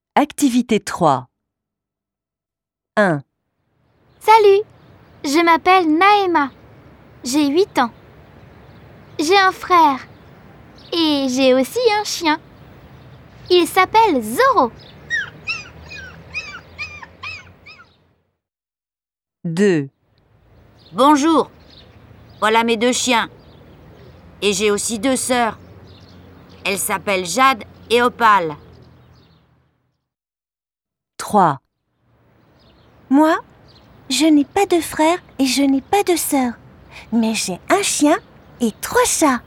Activité 3. 1. Salut, je m'appelle Naëma. J'ai 8 ans. J'ai un frère et j'ai aussi un chien. Il s'appelle Zoro. 2. Bonjour, voilà mes 2 chiens. Et j'ai aussi 2 sœurs. Elles s'appellent Jade et Opale. 3. Moi, je n'ai pas de frère et je n'ai pas de sœur. Mais j'ai un chien et 3 chats.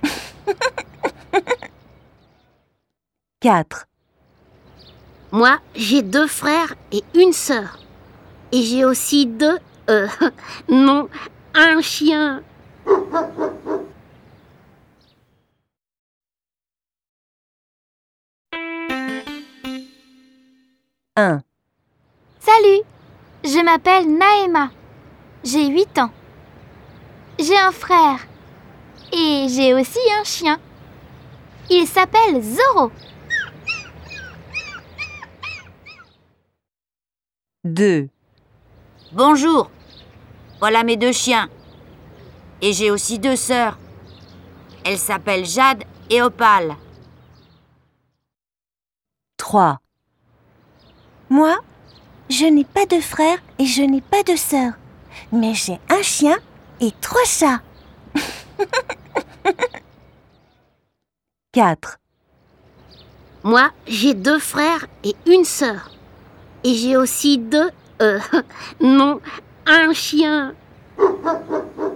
4. Moi, j'ai 2 frères et une sœur. Et j'ai aussi un chien. 1. Salut, je m'appelle Naëma. J'ai 8 ans. J'ai un frère et j'ai aussi un chien. Il s'appelle Zoro. 2. Bonjour, voilà mes 2 chiens. Et j'ai aussi 2 sœurs. Elles s'appellent Jade et Opale. 3. Moi, je n'ai pas de frère et je n'ai pas de sœur. Mais j'ai un chien et 3 chats. 4. Moi, j'ai 2 frères et une sœur. Et j'ai aussi un chien.